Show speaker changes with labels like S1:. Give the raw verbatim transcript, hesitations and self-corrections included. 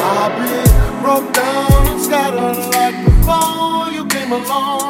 S1: I'll be broke down and scattered like before you came along.